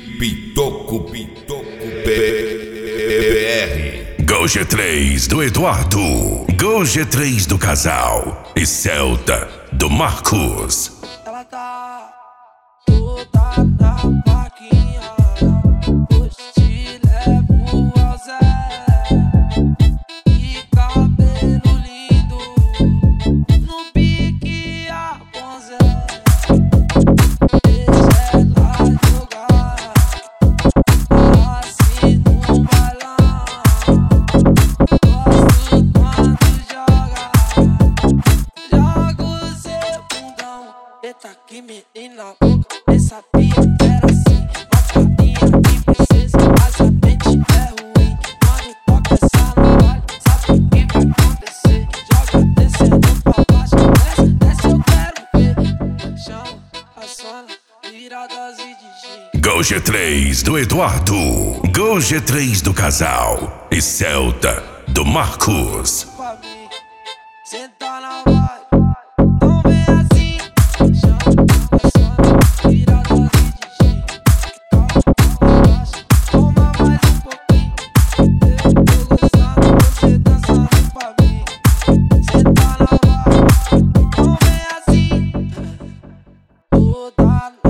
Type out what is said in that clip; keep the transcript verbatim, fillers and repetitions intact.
Pitoco, Pitoco B R. Gol G três do Eduardo, Gol G três do Casal e Celta do Marcos. Ela tá toda na vaquinha, hoje te levo ao Zé. E cabelo lindo, no pique a Ponzé. Deixa ela jogar, assim no bailão. Gosto quando joga, joga o seu bundão. Eita que menina louca, essa pia era assim. Uma carinha de princesa, mas a mente é ruim. Quando toca essa no baile, sabe o que vai acontecer. Joga descendo pra baixo, desce, desce eu quero ver. Chama a zona, viradas e D J. Gol G três do Eduardo, Gol G três do Casal e Celta do Marcos. Pra mim, senta na vibe, não vem assim. Chama a zona, viradas e D J. Calma, calma, baixa, toma mais um pouquinho. Eu tô gostando, você dançando pra mim. Senta na vibe, não vem assim. Toda